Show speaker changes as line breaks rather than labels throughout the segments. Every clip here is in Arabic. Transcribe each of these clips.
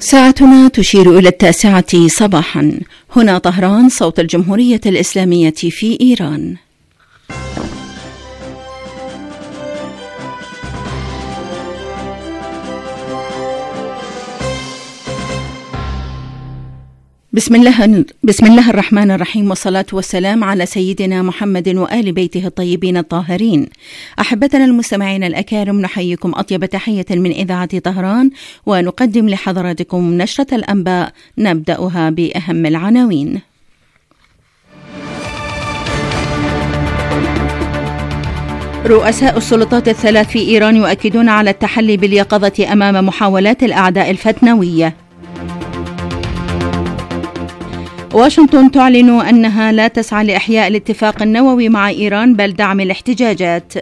ساعتنا تشير إلى 9 صباحا. هنا طهران، صوت الجمهورية الإسلامية في إيران. بسم الله الرحمن الرحيم، والصلاة والسلام على سيدنا محمد وآل بيته الطيبين الطاهرين. أحبتنا المستمعين الأكارم، نحييكم أطيب تحية من إذاعة طهران، ونقدم لحضراتكم نشرة الأنباء نبدأها بأهم العناوين. رؤساء السلطات الثلاث في إيران يؤكدون على التحلي باليقظة أمام محاولات الأعداء الفتنوية. واشنطن تعلن أنها لا تسعى لإحياء الاتفاق النووي مع إيران بل دعم الاحتجاجات.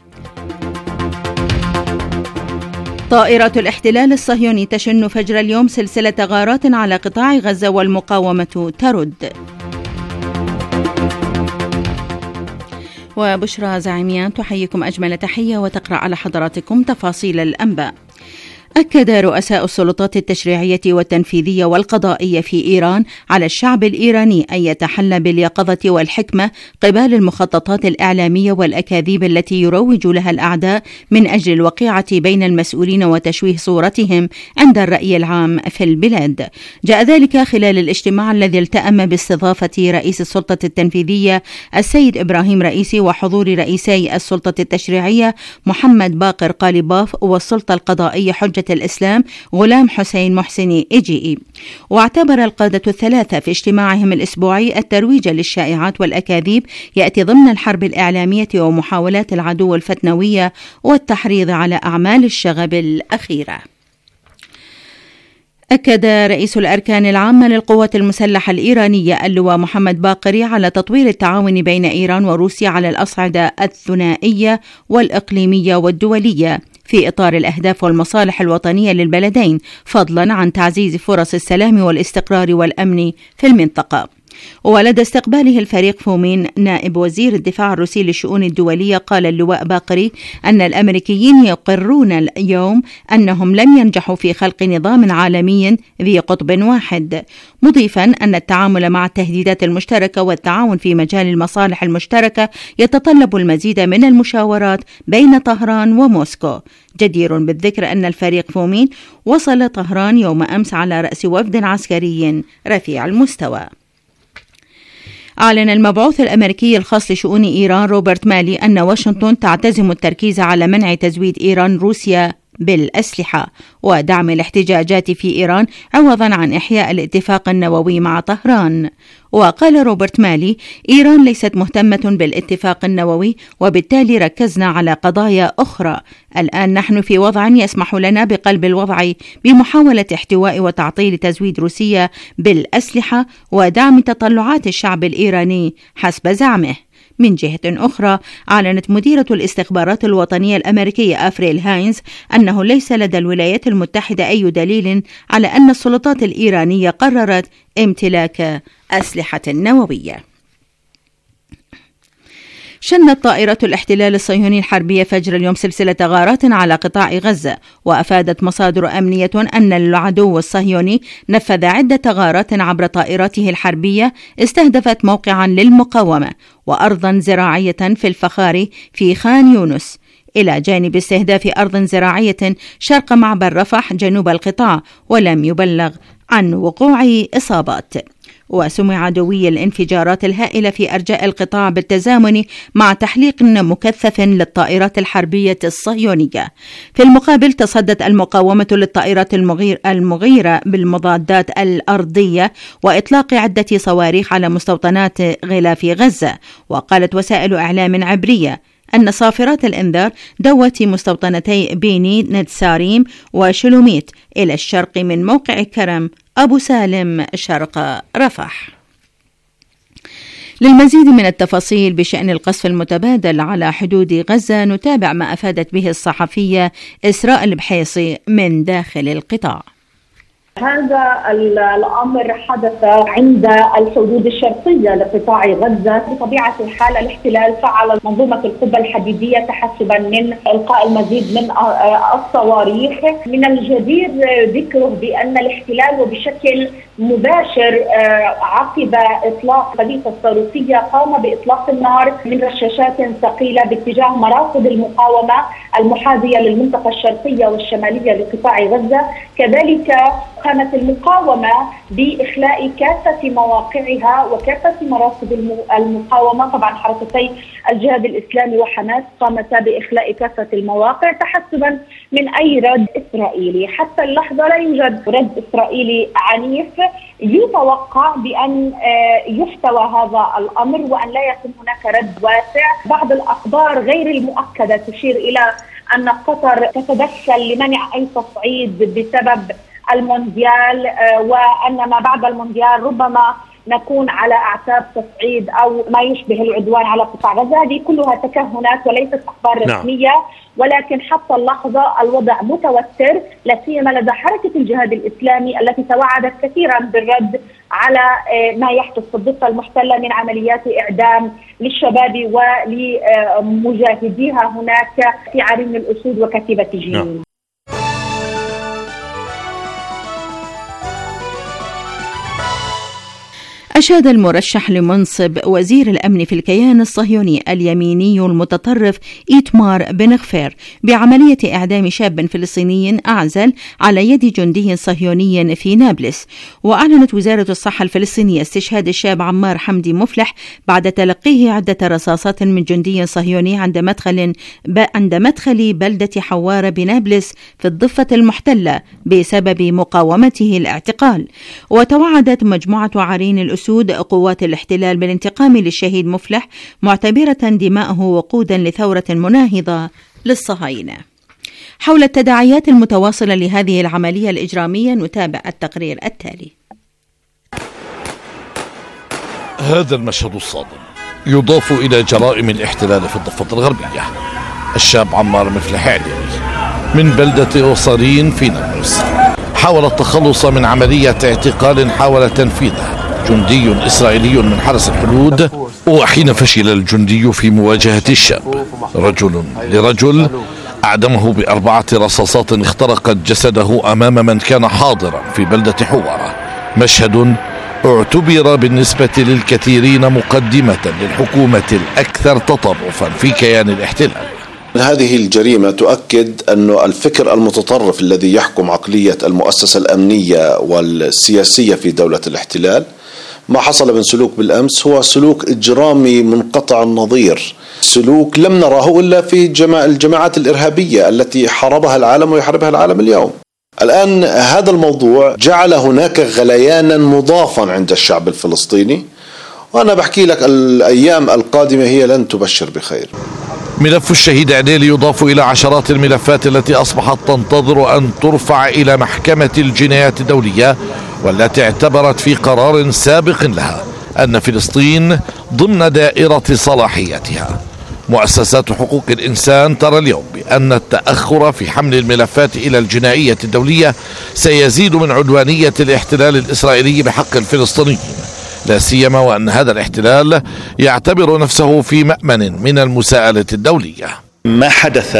طائرات الاحتلال الصهيوني تشن فجر اليوم سلسلة غارات على قطاع غزة والمقاومة ترد. وبشرى زعيميان تحييكم أجمل تحية وتقرأ على حضراتكم تفاصيل الأنباء. أكد رؤساء السلطات التشريعية والتنفيذية والقضائية في إيران على الشعب الإيراني أن يتحلى باليقظة والحكمة قبال المخططات الإعلامية والأكاذيب التي يروج لها الأعداء من أجل الوقيعة بين المسؤولين وتشويه صورتهم عند الرأي العام في البلاد. جاء ذلك خلال الاجتماع الذي التأم باستضافة رئيس السلطة التنفيذية السيد إبراهيم رئيسي وحضور رئيسي السلطة التشريعية محمد باقر قاليباف والسلطة القضائية حجة الإسلام غلام حسين محسني إيجيئي. واعتبر القادة الثلاثة في اجتماعهم الأسبوعي الترويج للشائعات والأكاذيب يأتي ضمن الحرب الإعلامية ومحاولات العدو الفتنوية والتحريض على أعمال الشغب الأخيرة. أكد رئيس الأركان العامة للقوات المسلحة الإيرانية اللواء محمد باقري على تطوير التعاون بين إيران وروسيا على الأصعدة الثنائية والإقليمية والدولية في إطار الأهداف والمصالح الوطنية للبلدين، فضلا عن تعزيز فرص السلام والاستقرار والأمن في المنطقة. ولدى استقباله الفريق فومين نائب وزير الدفاع الروسي للشؤون الدولية، قال اللواء باقري أن الأمريكيين يقرون اليوم أنهم لم ينجحوا في خلق نظام عالمي ذي قطب واحد، مضيفا أن التعامل مع التهديدات المشتركة والتعاون في مجال المصالح المشتركة يتطلب المزيد من المشاورات بين طهران وموسكو. جدير بالذكر أن الفريق فومين وصل طهران يوم أمس على رأس وفد عسكري رفيع المستوى. أعلن المبعوث الأمريكي الخاص لشؤون إيران روبرت مالي أن واشنطن تعتزم التركيز على منع تزويد إيران روسيا بالأسلحة ودعم الاحتجاجات في إيران عوضا عن إحياء الاتفاق النووي مع طهران. وقال روبرت مالي: إيران ليست مهتمة بالاتفاق النووي، وبالتالي ركزنا على قضايا أخرى. الآن نحن في وضع يسمح لنا بقلب الوضع بمحاولة احتواء وتعطيل تزويد روسيا بالأسلحة ودعم تطلعات الشعب الإيراني حسب زعمه. من جهة أخرى، أعلنت مديرة الاستخبارات الوطنية الأمريكية أفريل هاينز أنه ليس لدى الولايات المتحدة أي دليل على أن السلطات الإيرانية قررت امتلاك أسلحة نووية. شنت طائرات الاحتلال الصهيوني الحربية فجر اليوم سلسلة غارات على قطاع غزة، وأفادت مصادر أمنية أن العدو الصهيوني نفذ عدة غارات عبر طائراته الحربية استهدفت موقعا للمقاومة وأرضا زراعية في الفخاري في خان يونس، إلى جانب استهداف أرض زراعية شرق معبر رفح جنوب القطاع، ولم يبلغ عن وقوع إصابات. وسمع دوي الانفجارات الهائلة في أرجاء القطاع بالتزامن مع تحليق مكثف للطائرات الحربية الصهيونية. في المقابل، تصدت المقاومة للطائرات المغيرة بالمضادات الأرضية وإطلاق عدة صواريخ على مستوطنات غلاف غزة. وقالت وسائل إعلام عبرية أن صافرات الإنذار دوت مستوطنتي بيني نتساريم وشلوميت إلى الشرق من موقع كرم أبو سالم شرق رفح. للمزيد من التفاصيل بشأن القصف المتبادل على حدود غزة نتابع ما أفادت به الصحفية إسراء البحيصي من داخل القطاع.
هذا الأمر حدث عند الحدود الشرقية لقطاع غزة. بطبيعة الحال الاحتلال فعل منظومة القبة الحديدية تحسبا من إلقاء المزيد من الصواريخ. من الجدير ذكره بأن الاحتلال وبشكل مباشر عقب إطلاق قذيفة الصاروخية قام بإطلاق النار من رشاشات ثقيلة باتجاه مراصد المقاومة المحاذية للمنطقة الشرقية والشمالية لقطاع غزة. كذلك قامت المقاومة بإخلاء كافة مواقعها وكافة مراصد المقاومة. طبعا حركتي الجهاد الإسلامي وحماس قامتا بإخلاء كافة المواقع تحسبا من أي رد إسرائيلي. حتى اللحظة لا يوجد رد إسرائيلي عنيف. يتوقع بأن يحتوى هذا الأمر وأن لا يكون هناك رد واسع. بعض الأخبار غير المؤكدة تشير إلى أن قطر تتدخل لمنع أي تصعيد بسبب المونديال، وأن ما بعد المونديال ربما نكون على أعتاب تصعيد أو ما يشبه العدوان على قطاع غزة. هذه كلها تكهنات وليست أخبار رسمية، ولكن حتى اللحظة الوضع متوتر، لا سيما لدى حركة الجهاد الإسلامي التي توعدت كثيرا بالرد على ما يحدث في الضفة المحتلة من عمليات إعدام للشباب ولمجاهديها هناك في عرين الأسود وكتيبة جنين.
أشاد المرشح لمنصب وزير الأمن في الكيان الصهيوني اليميني المتطرف إيتمار بن غفير بعملية إعدام شاب فلسطيني أعزل على يد جندي صهيوني في نابلس. وأعلنت وزارة الصحة الفلسطينية استشهاد الشاب عمار حمدي مفلح بعد تلقيه عدة رصاصات من جندي صهيوني عند مدخل بلدة حوارة بنابلس في الضفة المحتلة بسبب مقاومته الاعتقال. وتوعدت مجموعة عرين الأسود قوات الاحتلال بالانتقام للشهيد مفلح، معتبرة دماءه وقودا لثورة مناهضة للصهاينة. حول التداعيات المتواصلة لهذه العملية الإجرامية نتابع التقرير التالي.
هذا المشهد الصادم يضاف إلى جرائم الاحتلال في الضفة الغربية. الشاب عمار مفلح من بلدة أوصارين في نابلس حاول التخلص من عملية اعتقال حاول تنفيذها جندي إسرائيلي من حرس الحدود. وحين فشل الجندي في مواجهة الشاب رجل لرجل أعدمه ب4 رصاصات اخترقت جسده أمام من كان حاضرا في بلدة حوارة. مشهد اعتبر بالنسبة للكثيرين مقدمة للحكومة الأكثر تطرفا في كيان الاحتلال.
هذه الجريمة تؤكد أن الفكر المتطرف الذي يحكم عقلية المؤسسة الأمنية والسياسية في دولة الاحتلال، ما حصل من سلوك بالأمس هو سلوك إجرامي منقطع النظير، سلوك لم نراه إلا في الجماعات الإرهابية التي حاربها العالم ويحاربها العالم اليوم. الآن هذا الموضوع جعل هناك غليانا مضافا عند الشعب الفلسطيني، وأنا بحكي لك الأيام القادمة هي لن تبشر بخير.
ملف الشهيد عديل يضاف إلى عشرات الملفات التي أصبحت تنتظر أن ترفع إلى محكمة الجنايات الدولية، والتي اعتبرت في قرار سابق لها أن فلسطين ضمن دائرة صلاحيتها. مؤسسات حقوق الإنسان ترى اليوم بأن التأخر في حمل الملفات إلى الجنائية الدولية سيزيد من عدوانية الاحتلال الإسرائيلي بحق الفلسطينيين، لا سيما وأن هذا الاحتلال يعتبر نفسه في مأمن من المساءلة الدولية.
ما حدث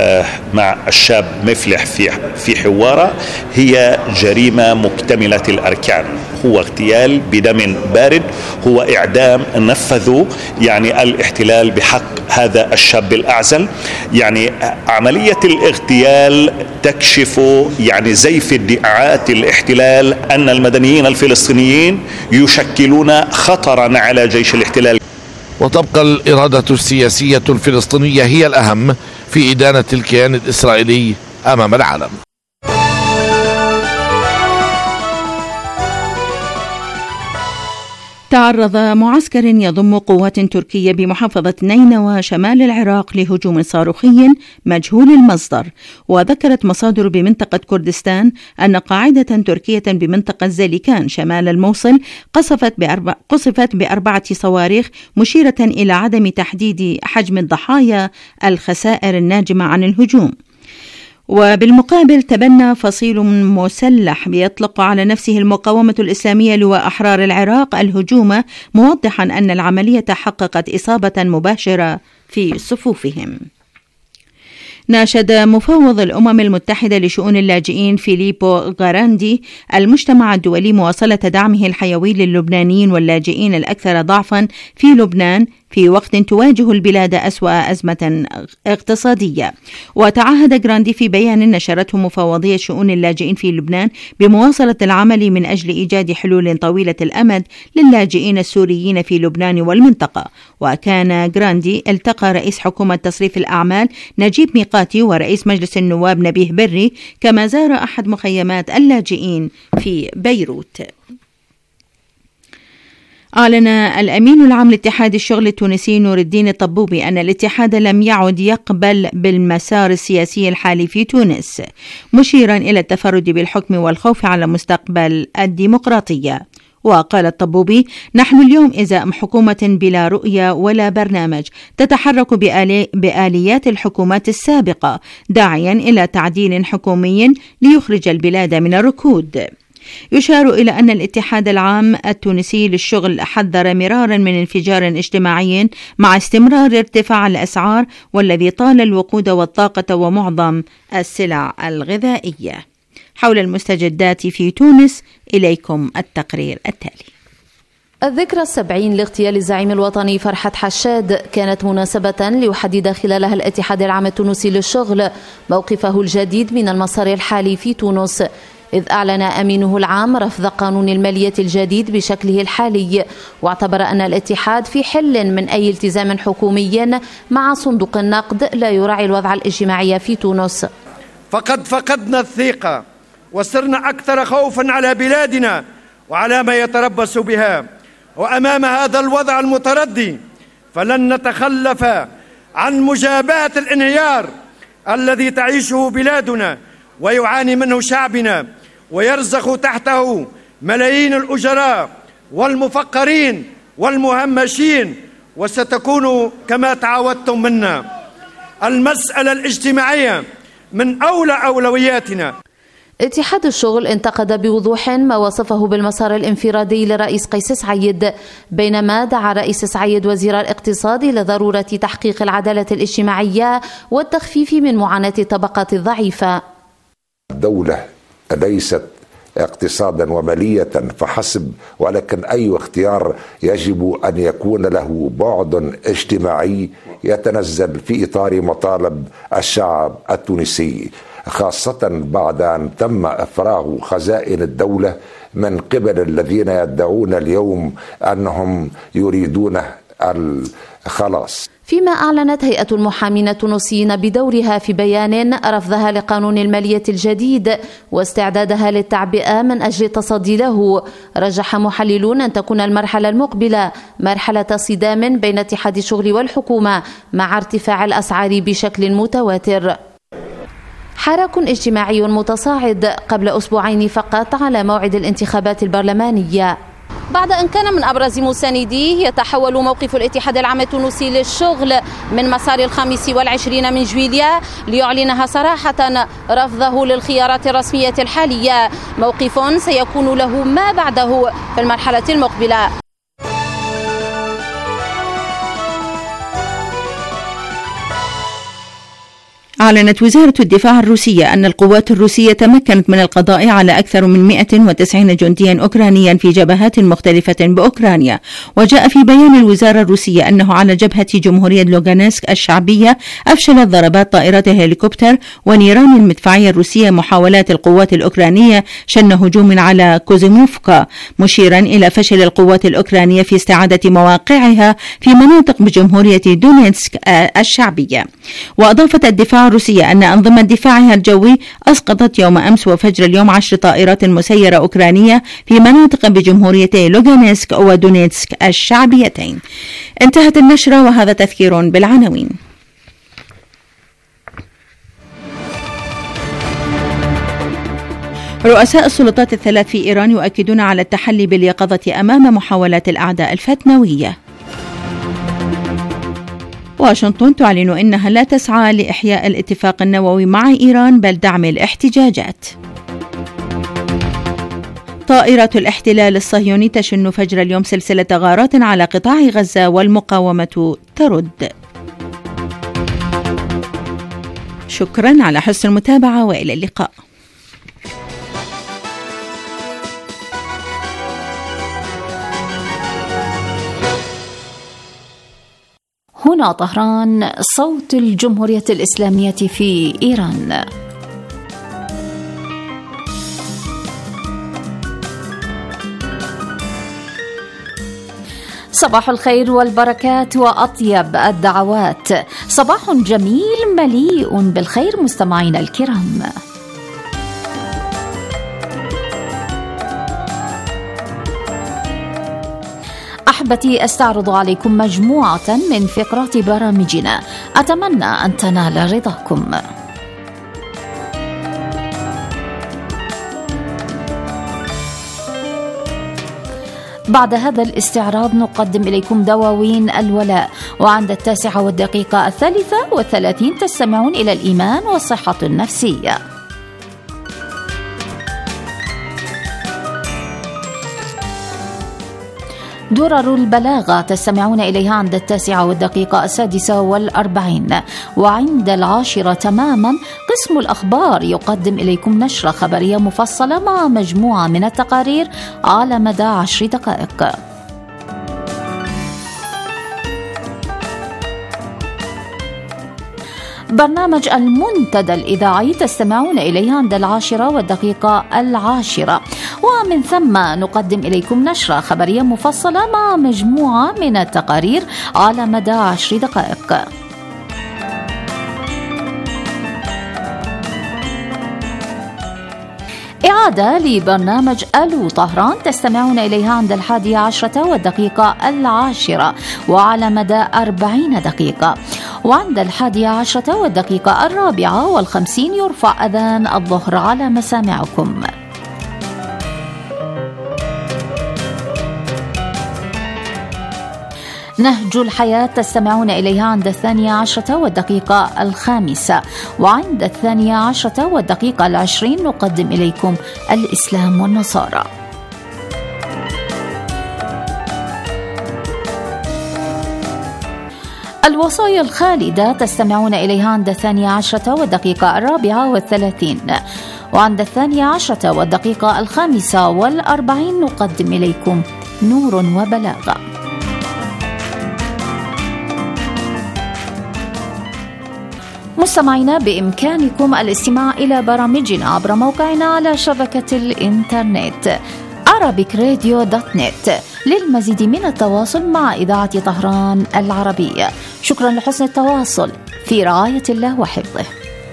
مع الشاب مفلح في حوارة هي جريمة مكتملة الأركان، هو اغتيال بدم بارد، هو إعدام نفذه الاحتلال بحق هذا الشاب الأعزل. عملية الاغتيال تكشف زيف ادعاءات الاحتلال أن المدنيين الفلسطينيين يشكلون خطرا على جيش الاحتلال.
وتبقى الإرادة السياسية الفلسطينية هي الأهم في إدانة الكيان الإسرائيلي أمام العالم.
تعرض معسكر يضم قوات تركية بمحافظة نينوى شمال العراق لهجوم صاروخي مجهول المصدر. وذكرت مصادر بمنطقة كردستان أن قاعدة تركية بمنطقة زيليكان شمال الموصل قصفت ب4 صواريخ، مشيرة إلى عدم تحديد حجم الضحايا الخسائر الناجمة عن الهجوم. وبالمقابل تبنى فصيل مسلح يطلق على نفسه المقاومة الإسلامية لواء أحرار العراق الهجوم، موضحا أن العملية حققت إصابة مباشرة في صفوفهم. ناشد مفوض الأمم المتحدة لشؤون اللاجئين فيليبو غاراندي المجتمع الدولي مواصلة دعمه الحيوي للبنانيين واللاجئين الأكثر ضعفا في لبنان في وقت تواجه البلاد أسوأ أزمة اقتصادية. وتعهد غراندي في بيان نشرته مفوضية شؤون اللاجئين في لبنان بمواصلة العمل من أجل إيجاد حلول طويلة الأمد للاجئين السوريين في لبنان والمنطقة. وكان غراندي التقى رئيس حكومة تصريف الأعمال نجيب ميقاتي ورئيس مجلس النواب نبيه بري، كما زار أحد مخيمات اللاجئين في بيروت. أعلن الأمين العام لاتحاد الشغل التونسي نور الدين الطبوبي أن الاتحاد لم يعد يقبل بالمسار السياسي الحالي في تونس، مشيرا إلى التفرد بالحكم والخوف على مستقبل الديمقراطية. وقال الطبوبي: نحن اليوم إزاء حكومة بلا رؤية ولا برنامج تتحرك بآليات الحكومات السابقة، داعيا إلى تعديل حكومي ليخرج البلاد من الركود. يشار إلى أن الاتحاد العام التونسي للشغل حذر مرارا من انفجار اجتماعي مع استمرار ارتفاع الأسعار والذي طال الوقود والطاقة ومعظم السلع الغذائية. حول المستجدات في تونس إليكم التقرير التالي.
الذكرى 70 لاغتيال الزعيم الوطني فرحات حشاد كانت مناسبة ليحدد خلالها الاتحاد العام التونسي للشغل موقفه الجديد من المسار الحالي في تونس، إذ أعلن أمينه العام رفض قانون المالية الجديد بشكله الحالي، واعتبر أن الاتحاد في حل من أي التزام حكومي مع صندوق النقد لا يراعي الوضع الاجتماعي في تونس.
فقد فقدنا الثقة وصرنا أكثر خوفا على بلادنا وعلى ما يتربص بها، وأمام هذا الوضع المتردي فلن نتخلف عن مجابهة الانهيار الذي تعيشه بلادنا ويعاني منه شعبنا ويرزخ تحته ملايين الأجراء والمفقرين والمهمشين، وستكون كما تعودتم منا المسألة الاجتماعية من أولى أولوياتنا.
اتحاد الشغل انتقد بوضوح ما وصفه بالمسار الانفرادي لرئيس قيس سعيد، بينما دعا رئيس سعيد وزير الاقتصاد إلى ضرورة تحقيق العدالة الاجتماعية والتخفيف من معاناة الطبقات الضعيفة.
الدولة ليست اقتصادا ومالية فحسب، ولكن أي اختيار يجب أن يكون له بعد اجتماعي يتنزل في إطار مطالب الشعب التونسي، خاصة بعد أن تم إفراغ خزائن الدولة من قبل الذين يدعون اليوم أنهم يريدون الخلاص.
فيما أعلنت هيئة المحامين التونسيين بدورها في بيان رفضها لقانون المالية الجديد واستعدادها للتعبئة من أجل التصدي له، رجح محللون أن تكون المرحلة المقبلة مرحلة صدام بين اتحاد الشغل والحكومة مع ارتفاع الأسعار بشكل متواتر. حراك اجتماعي متصاعد قبل أسبوعين فقط على موعد الانتخابات البرلمانية. بعد أن كان من أبرز مسانديه يتحول موقف الاتحاد العام التونسي للشغل من مسار 25 من جويليا ليعلنها صراحة رفضه للخيارات الرسمية الحالية، موقف سيكون له ما بعده في المرحلة المقبلة.
أعلنت وزارة الدفاع الروسية أن القوات الروسية تمكنت من القضاء على أكثر من 190 جنديا أوكرانيا في جبهات مختلفة بأوكرانيا. وجاء في بيان الوزارة الروسية أنه على جبهة جمهورية لوغانسك الشعبية أفشلت ضربات طائرات هليكوبتر ونيران المدفعية الروسية محاولات القوات الأوكرانية شن هجوم على كوزيموفكا، مشيرا إلى فشل القوات الأوكرانية في استعادة مواقعها في مناطق بجمهورية دونيتسك الشعبية. وأضافت الدفاع الروسية أن أنظمة دفاعها الجوي أسقطت يوم أمس وفجر اليوم 10 طائرات مسيرة أوكرانية في مناطق بجمهوريتي لوغانسك ودونيتسك الشعبيتين. انتهت النشرة وهذا تذكير بالعناوين. رؤساء السلطات الثلاث في إيران يؤكدون على التحلي باليقظة أمام محاولات الأعداء الفتنوية. واشنطن تعلن إنها لا تسعى لإحياء الاتفاق النووي مع إيران بل دعم الاحتجاجات. طائرة الاحتلال الصهيوني تشن فجر اليوم سلسلة غارات على قطاع غزة والمقاومة ترد. شكرا على حسن المتابعة وإلى اللقاء.
هنا طهران، صوت الجمهورية الإسلامية في إيران. صباح الخير والبركات وأطيب الدعوات، صباح جميل مليء بالخير مستمعينا الكرام. أحبتي، أستعرض عليكم مجموعة من فقرات برامجنا، أتمنى أن تنال رضاكم. بعد هذا الاستعراض نقدم إليكم دواوين الولاء، وعند 9:33 تستمعون إلى الإيمان والصحة النفسية. درر البلاغة تستمعون إليها عند 9:46، وعند 10 تماما قسم الأخبار يقدم إليكم نشرة خبرية مفصلة مع مجموعة من التقارير على مدى 10 دقائق. برنامج المنتدى الإذاعي تستمعون إليه عند 10:10، ومن ثم نقدم إليكم نشرة خبرية مفصلة مع مجموعة من التقارير على مدى 10 دقائق. إعادة لبرنامج ألو طهران تستمعون إليها عند 11:10 وعلى مدى 40 دقيقة، وعند 11:54 يرفع أذان الظهر على مسامعكم. نهج الحياة تستمعون إليها عند 12:05، وعند 12:20 نقدم إليكم الإسلام والنصارى. الوصايا الخالدة تستمعون إليها عند 12:34، وعند 12:45 نقدم إليكم نور وبلاغة. مستمعينا، بإمكانكم الاستماع إلى برامجنا عبر موقعنا على شبكة الإنترنت arabicradio.net للمزيد من التواصل مع إذاعة طهران العربية. شكرا لحسن التواصل، في رعاية الله وحفظه.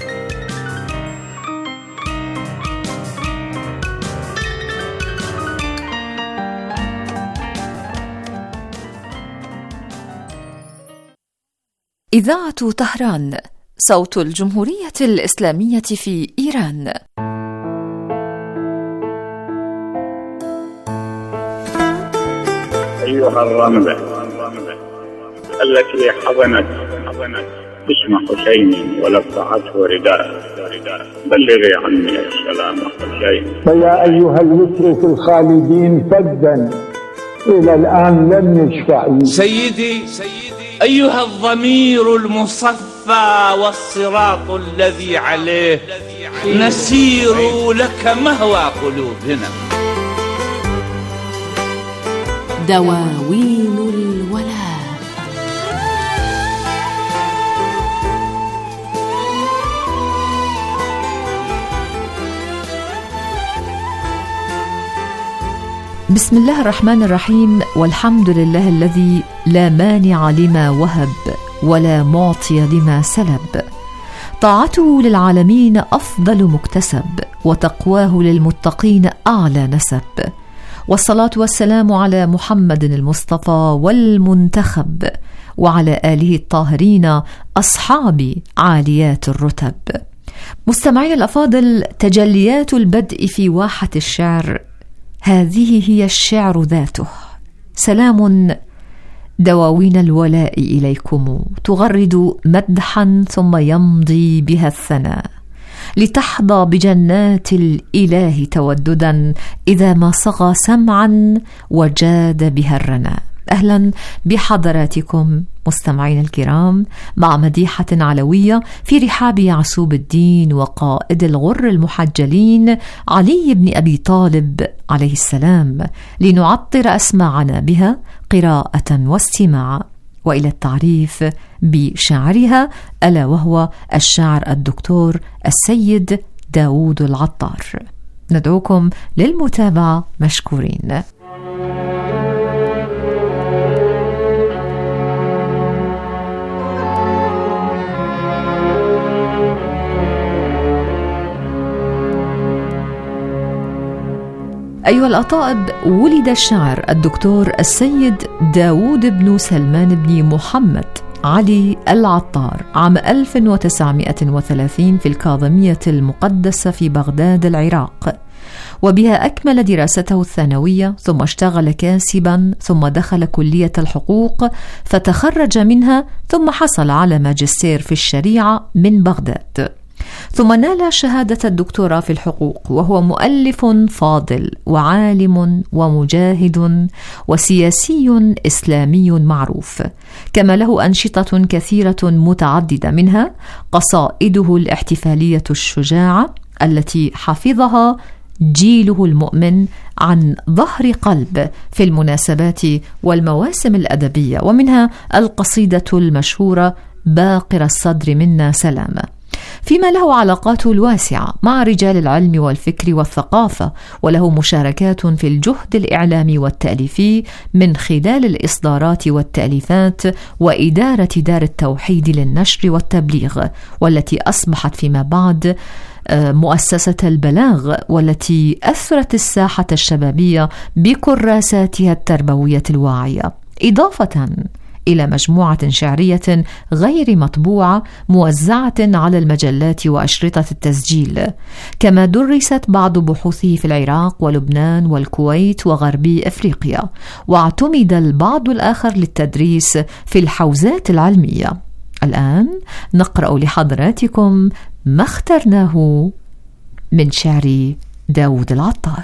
إذاعة طهران، صوت الجمهورية الإسلامية في إيران.
أيها الرملة التي حضنت اسم حسين ولفعته رداء، بلغي عني السلام حسين.
فيا أيها اليسر الخالدين فدا إلى الآن لم يشفعي.
سيدي أيها الضمير المصفى والصراط الذي عليه نسير لك مهوى قلوبنا.
دواوين الولاء. بسم الله الرحمن الرحيم، والحمد لله الذي لا مانع لما وهب ولا معطي لما سلب. طاعته للعالمين أفضل مكتسب، وتقواه للمتقين أعلى نسب. والصلاة والسلام على محمد المصطفى والمنتخب، وعلى آله الطاهرين أصحاب عاليات الرتب. مستمعي الأفاضل، تجليات البدء في واحة الشعر، هذه هي الشعر ذاته. سلام دواوين الولاء إليكم تغرد مدحا ثم يمضي بها الثناء، لتحظى بجنات الإله توددا إذا ما صغى سمعا وجاد بها الرناء. أهلا بحضراتكم مستمعين الكرام مع مديحة علوية في رحاب يعسوب الدين وقائد الغر المحجلين علي بن أبي طالب عليه السلام، لنعطر أسماعنا بها قراءة واستماع، وإلى التعريف بشاعرها ألا وهو الشاعر الدكتور السيد داود العطار. ندعوكم للمتابعة مشكورين. أيها الأطائب، ولد الشاعر الدكتور السيد داود بن سلمان بن محمد علي العطار عام 1930 في الكاظمية المقدسة في بغداد العراق، وبها أكمل دراسته الثانوية، ثم اشتغل كاسبا، ثم دخل كلية الحقوق فتخرج منها، ثم حصل على ماجستير في الشريعة من بغداد، ثم نال شهادة الدكتوراه في الحقوق، وهو مؤلف فاضل وعالم ومجاهد وسياسي إسلامي معروف، كما له أنشطة كثيرة متعددة، منها قصائده الاحتفالية الشجاعة التي حفظها جيله المؤمن عن ظهر قلب في المناسبات والمواسم الأدبية، ومنها القصيدة المشهورة باقر الصدر منا سلامة، فيما له علاقاته الواسعة مع رجال العلم والفكر والثقافة، وله مشاركات في الجهد الإعلامي والتأليفي من خلال الإصدارات والتأليفات وإدارة دار التوحيد للنشر والتبليغ، والتي أصبحت فيما بعد مؤسسة البلاغ، والتي أثرت الساحة الشبابية بكراساتها التربوية الواعية، إضافة إلى مجموعة شعرية غير مطبوعة موزعة على المجلات وأشرطة التسجيل، كما درست بعض بحوثه في العراق ولبنان والكويت وغربي أفريقيا، واعتمد البعض الآخر للتدريس في الحوزات العلمية. الآن نقرأ لحضراتكم ما اخترناه من شعر داود العطار.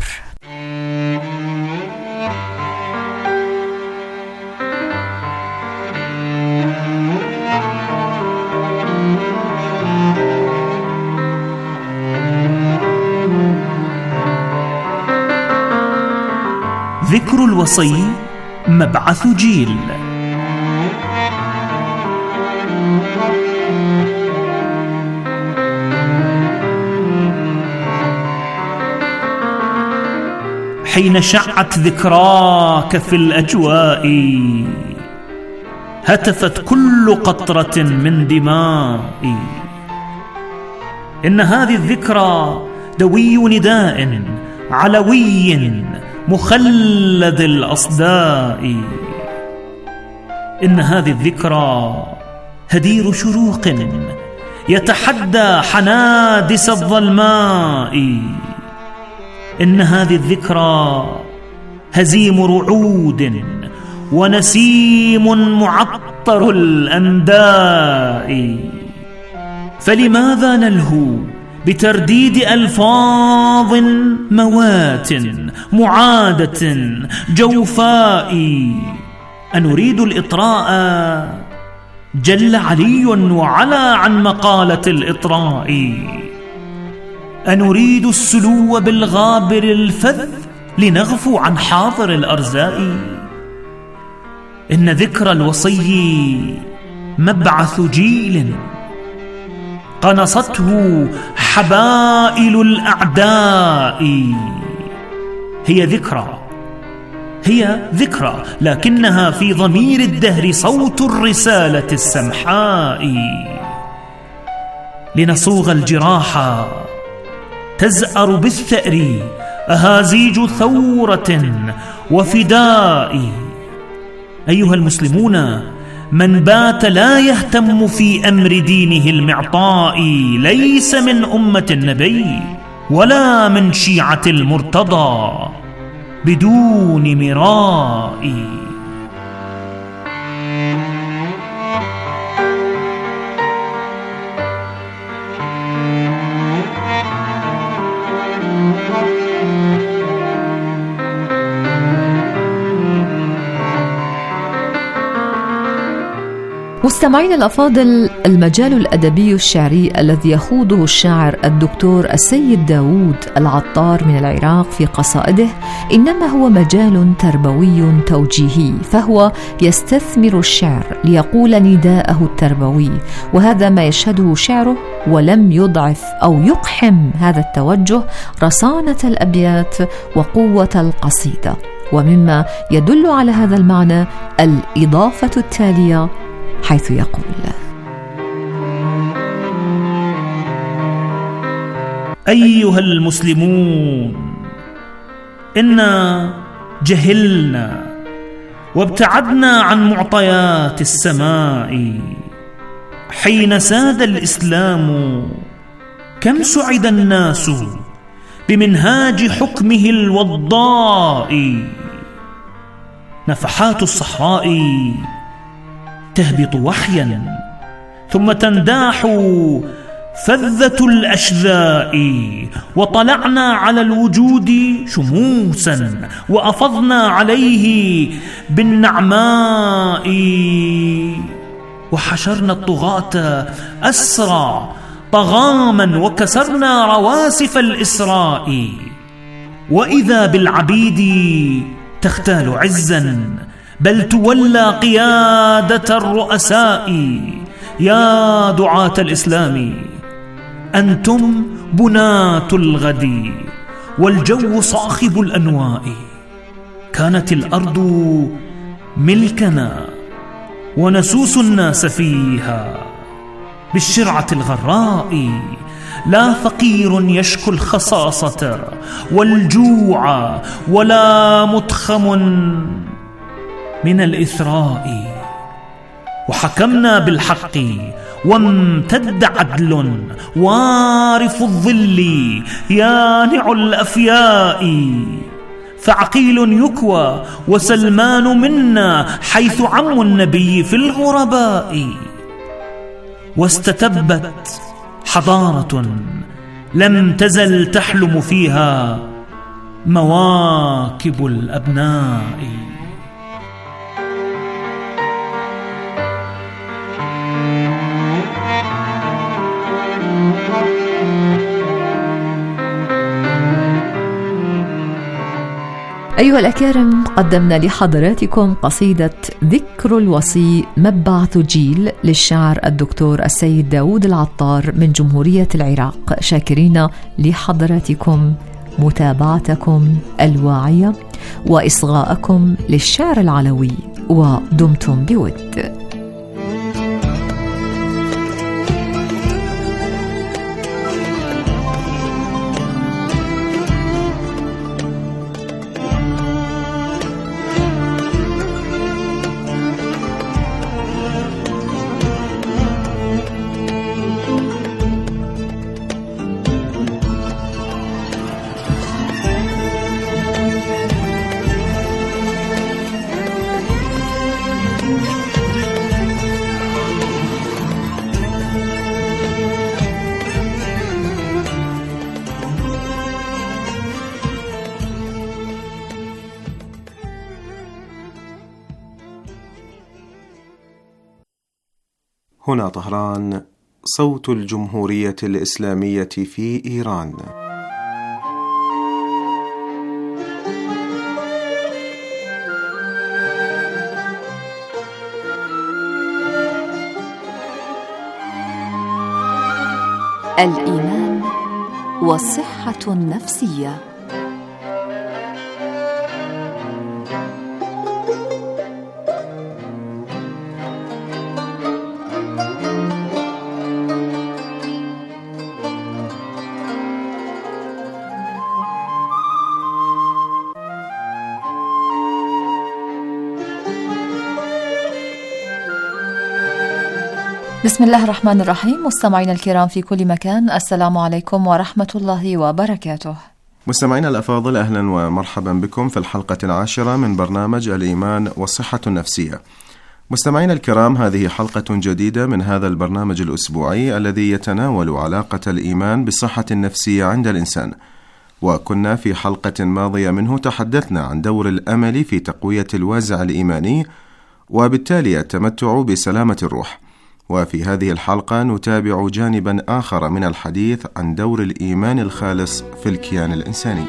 ذكر الوصي مبعث جيل. حين شعت ذكراك في الأجواء هتفت كل قطرة من دمائي، إن هذه الذكرى دوي نداء علوي مخلد الأصداء، إن هذه الذكرى هدير شروق يتحدى حنادس الظلماء، إن هذه الذكرى هزيم رعود ونسيم معطر الأنداء، فلماذا نلهو بترديد ألفاظ موات معادة جوفاء؟ أنريد الإطراء جل علي وعلا عن مقالة الإطراء، أنريد السلو بالغابر الفذ لنغفو عن حاضر الأرزاء، إن ذكر الوصي مبعث جيل قنصته حبائل الأعداء، هي ذكرى لكنها في ضمير الدهر صوت الرسالة السمحاء، لنصوغ الجراح تزأر بالثأر أهازيج ثورة وفداء. أيها المسلمون، من بات لا يهتم في أمر دينه المعطاء ليس من أمة النبي ولا من شيعة المرتضى بدون مراء.
مستمعينا الأفاضل، المجال الأدبي الشعري الذي يخوضه الشاعر الدكتور السيد داوود العطار من العراق في قصائده إنما هو مجال تربوي توجيهي، فهو يستثمر الشعر ليقول نداءه التربوي، وهذا ما يشهده شعره، ولم يضعف أو يقحم هذا التوجه رصانة الأبيات وقوة القصيدة. ومما يدل على هذا المعنى الإضافة التالية، حيث يقول:
أيها المسلمون، إنا جهلنا وابتعدنا عن معطيات السماء. حين ساد الإسلام كم سعد الناس بمنهاج حكمه الوضاء. نفحات الصحراء تهبط وحيا ثم تنداح فذة الأشذاء، وطلعنا على الوجود شموسا وأفضنا عليه بالنعماء، وحشرنا الطغاة أسرى طغاما وكسرنا رواسف الإسراء. وإذا بالعبيد تختال عزا بل تولى قيادة الرؤساء. يا دعاة الإسلام، أنتم بناة الغد والجو صاخب الأنواء. كانت الأرض ملكنا ونسوس الناس فيها بالشرعة الغراء. لا فقير يشكو الخصاصة والجوع ولا متخم من الإثراء. وحكمنا بالحق وامتد عدل وارف الظل يانع الأفياء. فعقيل يكوى وسلمان منا حيث عم النبي في الغرباء. واستتبت حضارة لم تزل تحلم فيها مواكب الأبناء.
أيها الأكارم، قدمنا لحضراتكم قصيدة ذكر الوصي مبعث جيل للشاعر الدكتور السيد داوود العطار من جمهورية العراق، شاكرين لحضراتكم متابعتكم الواعية وإصغاءكم للشعر العلوي، ودمتم بود.
هنا طهران، صوت الجمهورية الإسلامية في إيران.
الإيمان والصحة النفسية. بسم الله الرحمن الرحيم. مستمعينا الكرام في كل مكان، السلام عليكم ورحمة الله وبركاته.
مستمعينا الأفاضل، أهلا ومرحبا بكم في الحلقة 10 من برنامج الإيمان والصحة النفسية. مستمعينا الكرام، هذه حلقة جديدة من هذا البرنامج الأسبوعي الذي يتناول علاقة الإيمان بالصحة النفسية عند الإنسان. وكنا في حلقة ماضية منه تحدثنا عن دور الأمل في تقوية الوازع الإيماني، وبالتالي التمتع بسلامة الروح. وفي هذه الحلقة نتابع جانبا آخر من الحديث عن دور الإيمان الخالص في الكيان الإنساني.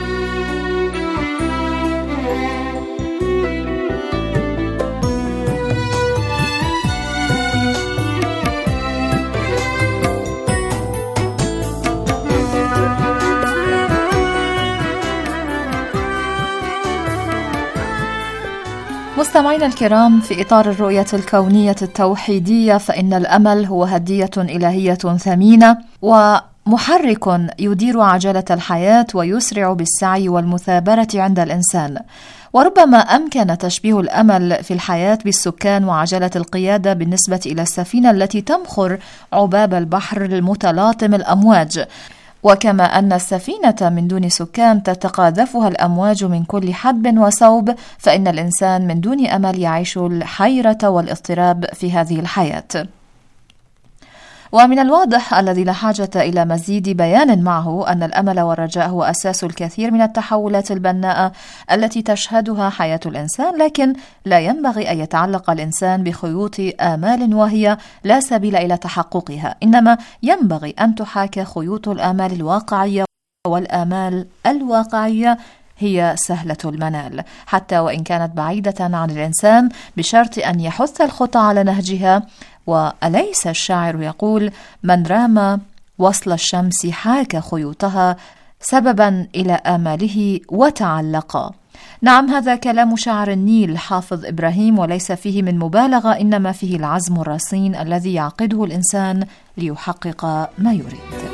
مستمعينا الكرام، في إطار الرؤية الكونية التوحيدية فإن الأمل هو هدية إلهية ثمينة ومحرك يدير عجلة الحياة ويسرع بالسعي والمثابرة عند الإنسان. وربما أمكن تشبيه الأمل في الحياة بالسكان وعجلة القيادة بالنسبة إلى السفينة التي تمخر عباب البحر المتلاطم الأمواج. وكما أن السفينة من دون سكان تتقاذفها الأمواج من كل حدب وثوب، فإن الإنسان من دون أمل يعيش الحيرة والاضطراب في هذه الحياة. ومن الواضح الذي لا حاجة إلى مزيد بيان معه أن الأمل والرجاء هو أساس الكثير من التحولات البناءة التي تشهدها حياة الإنسان، لكن لا ينبغي أن يتعلق الإنسان بخيوط آمال وهي لا سبيل إلى تحققها، إنما ينبغي أن تحاكى خيوط الآمال الواقعية، والآمال الواقعية هي سهلة المنال حتى وإن كانت بعيدة عن الإنسان، بشرط أن يحث الخطى على نهجها. وأليس الشاعر يقول: من رام وصل الشمس حاك خيوطها سببا إلى آماله وتعلقا. نعم، هذا كلام شاعر النيل حافظ إبراهيم، وليس فيه من مبالغة، إنما فيه العزم الرصين الذي يعقده الإنسان ليحقق ما يريد.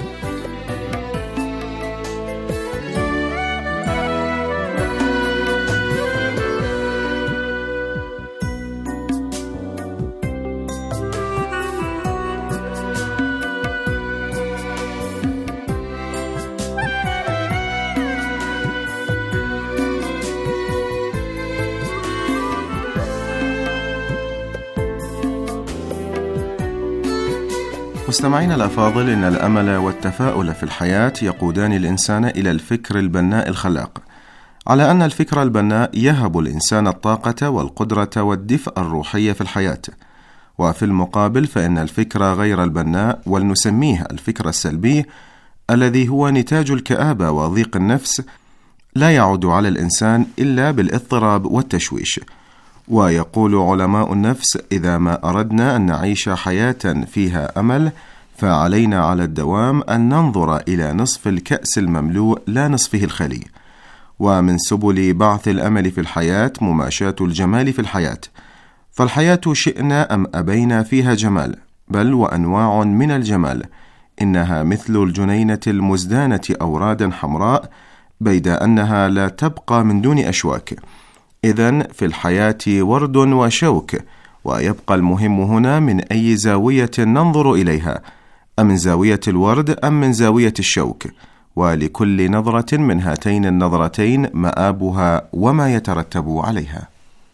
مستمعينا الأفاضل، إن الأمل والتفاؤل في الحياة يقودان الإنسان إلى الفكر البناء الخلاق، على أن الفكر البناء يهب الإنسان الطاقة والقدرة والدفء الروحية في الحياة. وفي المقابل فإن الفكر غير البناء، ولنسميه الفكر السلبي، الذي هو نتاج الكآبة وضيق النفس، لا يعود على الإنسان إلا بالاضطراب والتشويش. ويقول علماء النفس: إذا ما أردنا أن نعيش حياة فيها أمل، فعلينا على الدوام أن ننظر إلى نصف الكأس المملوء لا نصفه الخالي. ومن سبل بعث الأمل في الحياة مماشاة الجمال في الحياة، فالحياة شئنا أم أبينا فيها جمال، بل وأنواع من الجمال، إنها مثل الجنينة المزدانة أورادا حمراء، بيد أنها لا تبقى من دون أشواك. إذن في الحياة ورد وشوك، ويبقى المهم هنا من أي زاوية ننظر إليها، أمن زاوية الورد أم من زاوية الشوك، ولكل نظرة من هاتين النظرتين مآبها وما يترتب عليها.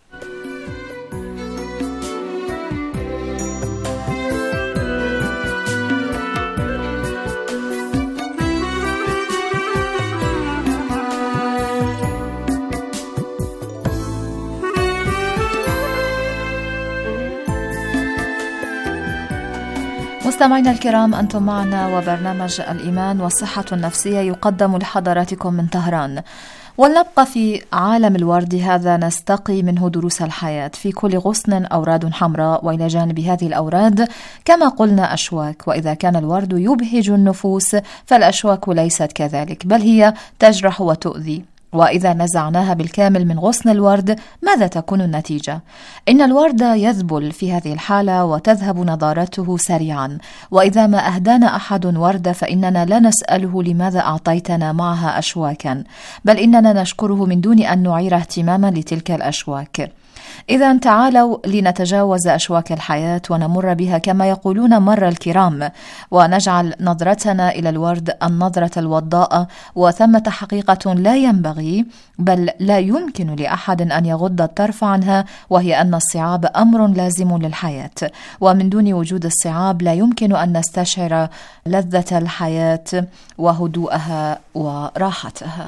مستمعينا الكرام، أنتم معنا وبرنامج الإيمان والصحة النفسية يقدم لحضراتكم من طهران. ولنبقى في عالم الورد هذا نستقي منه دروس الحياة. في كل غصن أوراد حمراء، وإلى جانب هذه الأوراد كما قلنا أشواك، وإذا كان الورد يبهج النفوس فالأشواك ليست كذلك، بل هي تجرح وتؤذي. وإذا نزعناها بالكامل من غصن الورد ماذا تكون النتيجة؟ إن الورد يذبل في هذه الحالة وتذهب نضارته سريعا. وإذا ما أهدانا أحد وردة فإننا لا نسأله لماذا أعطيتنا معها أشواكا، بل إننا نشكره من دون أن نعير اهتماما لتلك الأشواك. إذا تعالوا لنتجاوز أشواك الحياة ونمر بها كما يقولون مر الكرام، ونجعل نظرتنا إلى الورد النظرة الوضاءة. وثمة حقيقة لا ينبغي بل لا يمكن لأحد أن يغض الطرف عنها، وهي أن الصعاب أمر لازم للحياة، ومن دون وجود الصعاب لا يمكن أن نستشعر لذة الحياة وهدوءها وراحتها.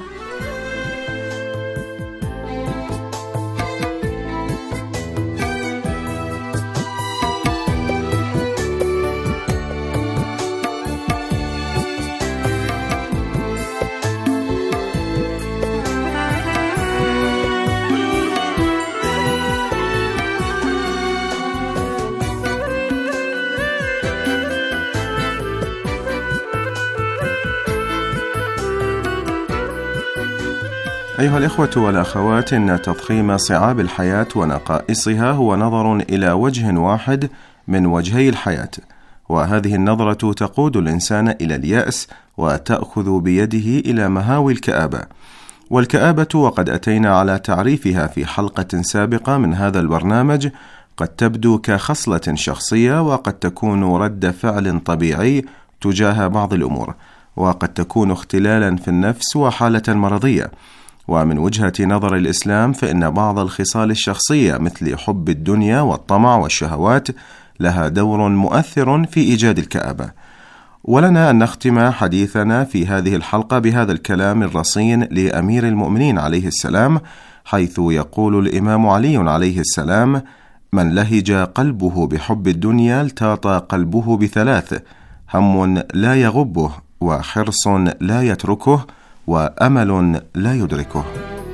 أيها الإخوة والأخوات، إن تضخيم صعاب الحياة ونقائصها هو نظر إلى وجه واحد من وجهي الحياة، وهذه النظرة تقود الإنسان إلى اليأس وتأخذ بيده إلى مهاوي الكآبة. والكآبة، وقد أتينا على تعريفها في حلقة سابقة من هذا البرنامج، قد تبدو كخصلة شخصية، وقد تكون رد فعل طبيعي تجاه بعض الأمور، وقد تكون اختلالا في النفس وحالة مرضية. ومن وجهة نظر الإسلام فإن بعض الخصال الشخصية مثل حب الدنيا والطمع والشهوات لها دور مؤثر في إيجاد الكآبة. ولنا أن نختم حديثنا في هذه الحلقة بهذا الكلام الرصين لأمير المؤمنين عليه السلام، حيث يقول الإمام علي عليه السلام: من لهج قلبه بحب الدنيا التاط قلبه بثلاث: هم لا يغبه، وحرص لا يتركه، وأمل لا يدركه.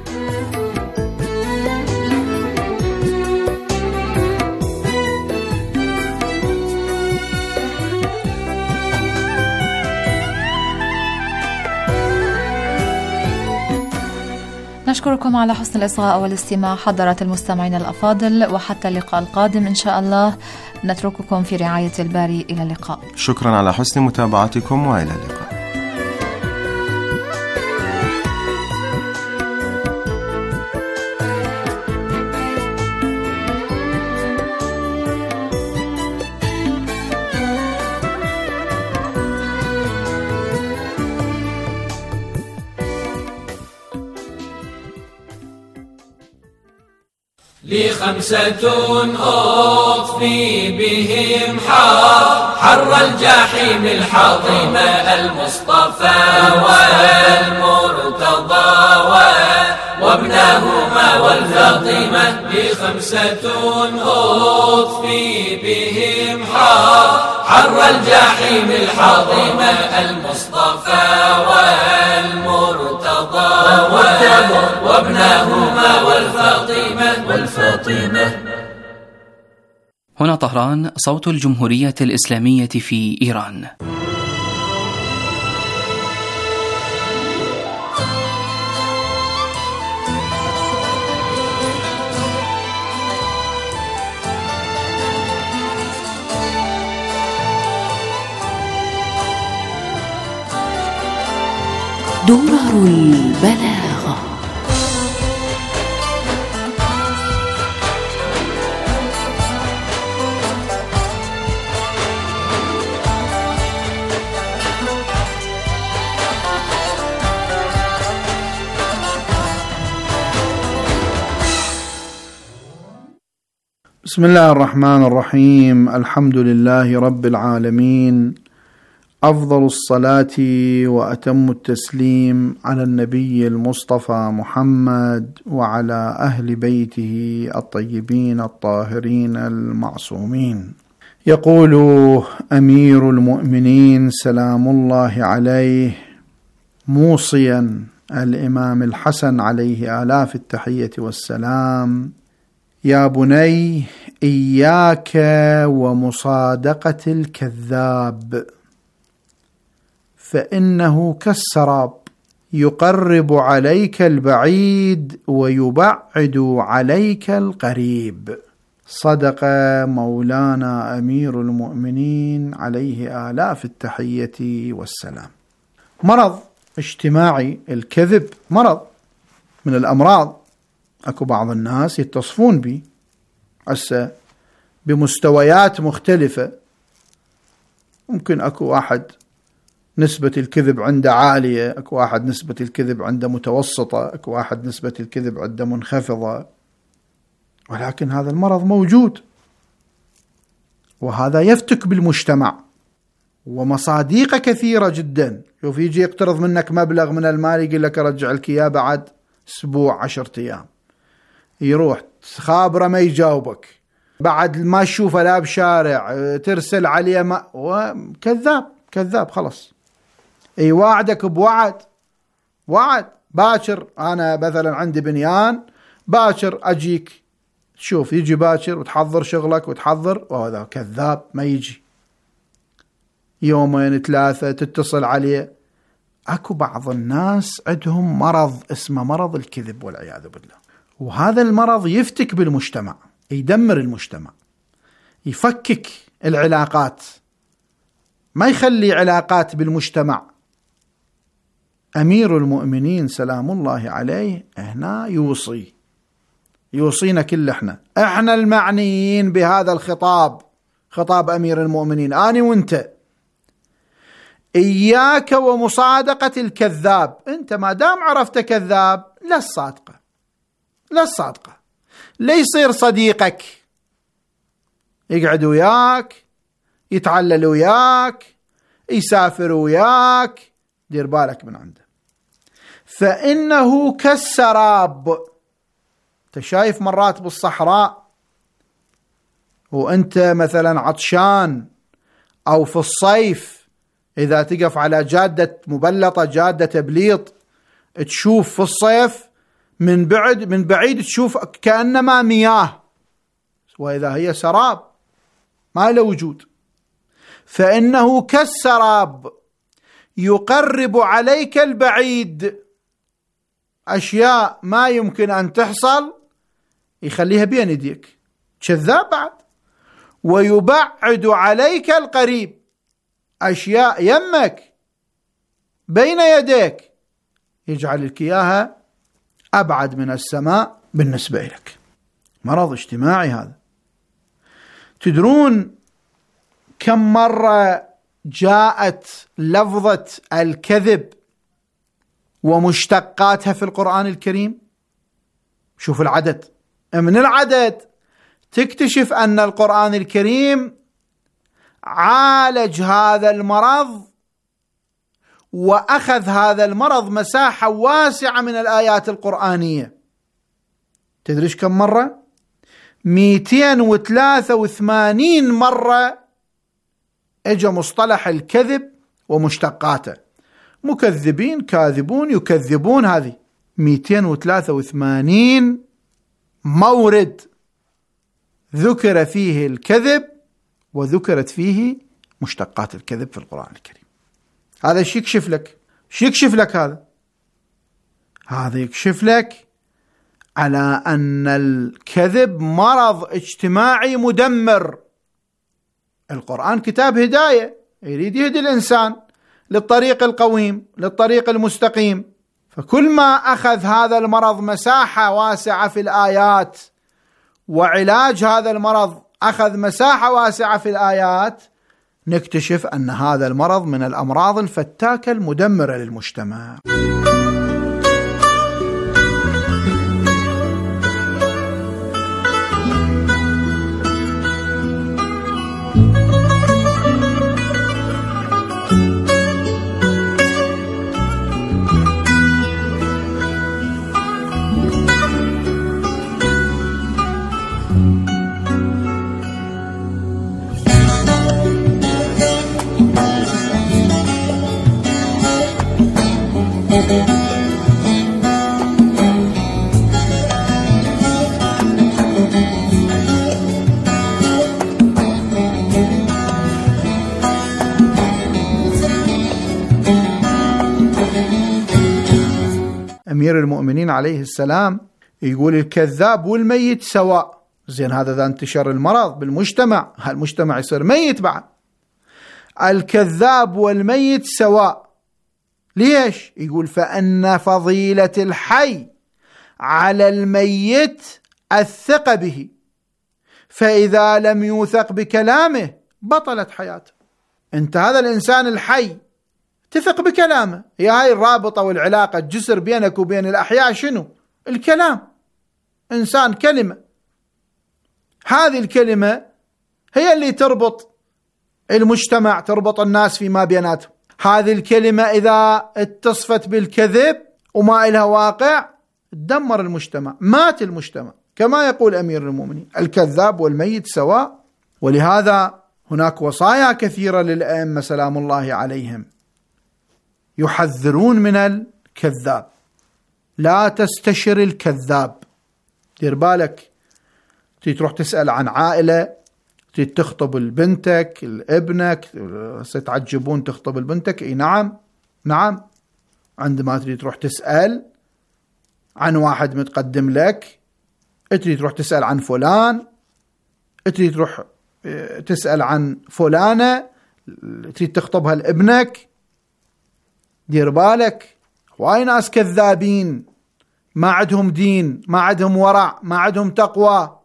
نشكركم على حسن الإصغاء والاستماع حضرة المستمعين الأفاضل، وحتى اللقاء القادم إن شاء الله نترككم في رعاية الباري. إلى اللقاء.
شكرا على حسن متابعتكم، وإلى اللقاء.
لي خمسة أطفي بهم حر الجحيم الحطيمة المصطفى والمرتضى وابنهما والفاطمة. لي خمسة أطفي بهم حر الجحيم الحطيمة المصطفى والمرتضى وابنهما والفاطمة.
هنا طهران، صوت الجمهورية الإسلامية في إيران.
درر البلاغة.
بسم الله الرحمن الرحيم. الحمد لله رب العالمين، أفضل الصلاة وأتم التسليم على النبي المصطفى محمد وعلى أهل بيته الطيبين الطاهرين المعصومين. يقول أمير المؤمنين سلام الله عليه موصيا الإمام الحسن عليه آلاف التحية والسلام: يا بني، إياك ومصادقة الكذاب، فإنه كالسراب يقرب عليك البعيد ويبعد عليك القريب. صدق مولانا أمير المؤمنين عليه آلاف التحية والسلام. مرض اجتماعي الكذب، مرض من الأمراض. أكو بعض الناس يتصفون به هسه بمستويات مختلفة. ممكن أكو واحد نسبة الكذب عنده عالية، أكو واحد نسبة الكذب عنده متوسطة، أكو واحد نسبة الكذب عنده منخفضة، ولكن هذا المرض موجود، وهذا يفتك بالمجتمع. ومصاديق كثيرة جدا. شوف، يجي يقترض منك مبلغ من المال يقول لك رجع لك إياه بعد أسبوع 10 أيام، يروح خابره ما يجاوبك، بعد ما تشوفه لا بشارع ترسل عليه ما، وكذاب كذاب خلص. اي وعدك بوعد، وعد باكر انا مثلا عندي بنيان باكر اجيك، شوف يجي باكر وتحضر شغلك وتحضر، وهذا كذاب ما يجي. يومين 3 تتصل عليه، أكو بعض الناس عندهم مرض اسمه مرض الكذب والعياذ بالله، وهذا المرض يفتك بالمجتمع، يدمر المجتمع، يفكك العلاقات، ما يخلي علاقات بالمجتمع. أمير المؤمنين سلام الله عليه هنا يوصينا كل احنا المعنيين بهذا الخطاب، خطاب أمير المؤمنين، أنا وانت، إياك ومصادقة الكذاب. انت ما دام عرفت كذاب لا الصادقة لا يصير صديقك، يقعد وياك، يتعلل وياك، يسافر وياك، دير بالك من عنده، فإنه كالسراب. تشايف مرات بالصحراء وانت مثلا عطشان، او في الصيف اذا تقف على جادة مبلطة، جادة تبليط، تشوف في الصيف من بعيد تشوف كأنما مياه، واذا هي سراب ما له وجود. فإنه كالسراب يقرب عليك البعيد، أشياء ما يمكن أن تحصل يخليها بين يديك، كذاب بعد. ويبعد عليك القريب، أشياء يمك بين يديك يجعل لك إياها أبعد من السماء بالنسبة لك. مرض اجتماعي هذا. تدرون كم مرة جاءت لفظة الكذب ومشتقاتها في القرآن الكريم؟ شوف العدد، من العدد تكتشف أن القرآن الكريم عالج هذا المرض وأخذ هذا المرض مساحة واسعة من الآيات القرآنية. تدريش كم مرة؟ 283 مرة اجى مصطلح الكذب ومشتقاته، مكذبين، كاذبون، يكذبون، هذه 283 مورد ذكر فيه الكذب وذكرت فيه مشتقات الكذب في القرآن الكريم. هذا شو يكشف لك؟ شو يكشف لك هذا يكشف لك على أن الكذب مرض اجتماعي مدمر. القرآن كتاب هداية، يريد يهدي الإنسان للطريق القويم، للطريق المستقيم. فكل ما أخذ هذا المرض مساحة واسعة في الآيات، وعلاج هذا المرض أخذ مساحة واسعة في الآيات، نكتشف أن هذا المرض من الأمراض الفتاكة المدمرة للمجتمع. أمير المؤمنين عليه السلام يقول الكذاب والميت سواء. زين، هذا إذا انتشر المرض بالمجتمع، هالمجتمع يصير ميت بعد. الكذاب والميت سواء. ليش؟ يقول فإن فضيلة الحي على الميت الثقة به، فإذا لم يوثق بكلامه بطلت حياته. أنت هذا الإنسان الحي تثق بكلامه، هي هاي الرابطة والعلاقة الجسر بينك وبين الأحياء شنو؟ الكلام. إنسان كلمة، هذه الكلمة هي اللي تربط المجتمع، تربط الناس فيما بيناتهم. هذه الكلمة إذا اتصفت بالكذب وما إلها واقع تدمر المجتمع، مات المجتمع، كما يقول أمير المؤمنين الكذاب والميت سواء. ولهذا هناك وصايا كثيرة للأئمة سلام الله عليهم يحذرون من الكذاب. لا تستشر الكذاب. دير بالك، تروح تسأل عن عائلة، تخطب البنتك، ابنك، ستعجبون تخطب البنتك، اي نعم، عندما تريد تروح تسأل عن واحد متقدم لك، تريد تروح تسأل عن فلان، تريد تروح تسأل عن فلانة، تريد تخطبها لابنك، دير بالك هواي ناس كذابين ما عندهم دين، ما عندهم ورع، ما عندهم تقوى،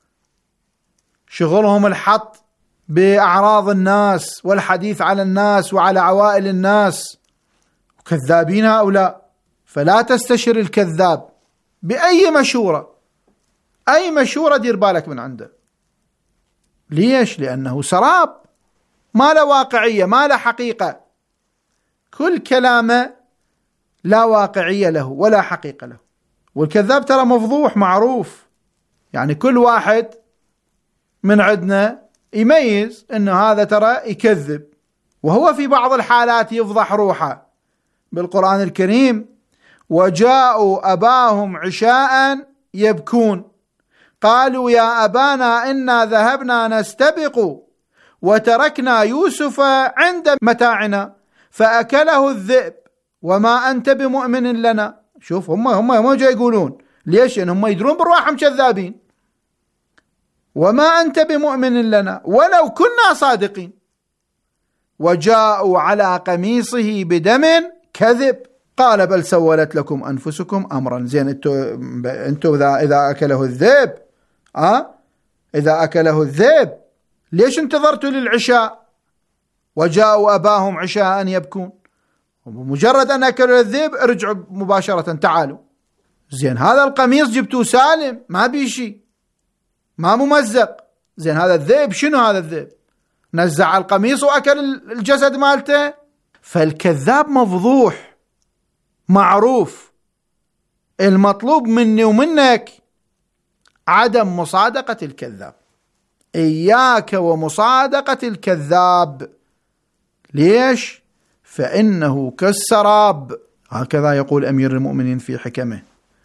شغلهم الحط بأعراض الناس والحديث على الناس وعلى عوائل الناس، كذابين هؤلاء. فلا تستشر الكذاب بأي مشورة، أي مشورة دير بالك من عنده. ليش؟ لأنه سراب، ما له واقعية، ما له حقيقة، كل كلامه لا واقعية له ولا حقيقة له. والكذاب ترى مفضوح معروف، يعني كل واحد من عندنا يميز انه هذا ترى يكذب، وهو في بعض الحالات يفضح روحه. بالقرآن الكريم وجاءوا أباهم عشاء يبكون قالوا يا أبانا إنا ذهبنا نستبق وتركنا يوسف عند متاعنا فأكله الذئب وما أنت بمؤمن لنا. شوف هم جاي يقولون ليش؟ هم يدرون برواحهم كذابين. وما أنت بمؤمن لنا ولو كنا صادقين. وجاءوا على قميصه بدم كذب قال بل سولت لكم أنفسكم أمرا. زين انتو إذا أكله الذئب إذا أكله الذئب ليش انتظرتوا للعشاء؟ وجاءوا أباهم عشاء يبكون، مجرد أن أكلوا الذئب ارجعوا مباشرة تعالوا. زين هذا القميص جبتوه سالم ما بيشي، ما ممزق. زين هذا الذئب شنو؟ هذا الذئب نزع القميص وأكل الجسد مالته. فالكذاب مفضوح معروف. المطلوب مني ومنك عدم مصادقة الكذاب. إياك ومصادقة الكذاب. ليش؟ فإنه كالسراب، هكذا يقول أمير المؤمنين في حكمه،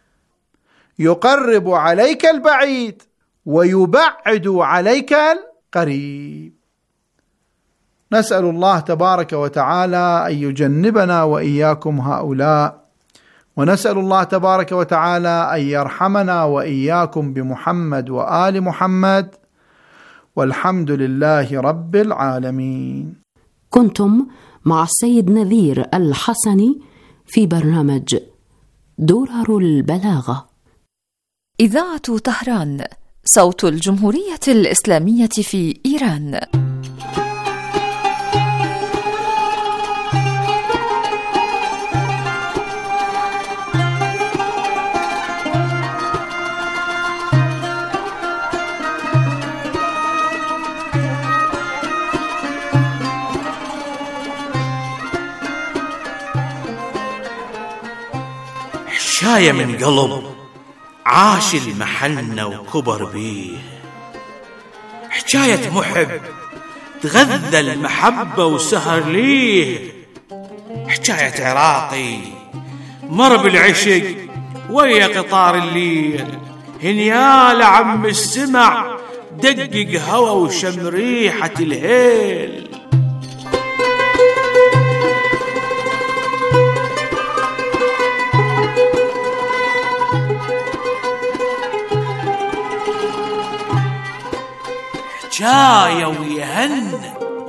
يقرب عليك البعيد ويبعد عليك القريب. نسأل الله تبارك وتعالى أن يجنبنا وإياكم هؤلاء، ونسأل الله تبارك وتعالى أن يرحمنا وإياكم بمحمد وآل محمد، والحمد لله رب العالمين.
كنتم مع السيد نذير الحسني في برنامج درر البلاغة.
إذاعة طهران، صوت الجمهورية الإسلامية في إيران.
حشاية من قلب عاش المحنة وكبر بيه، حكاية محب تغذى المحبة وسهر ليه، حكاية عراقي مر بالعشق ويا قطار الليل، هنيال عم السمع دقق هوا وشم ريحة الهيل. حكاية ويهن.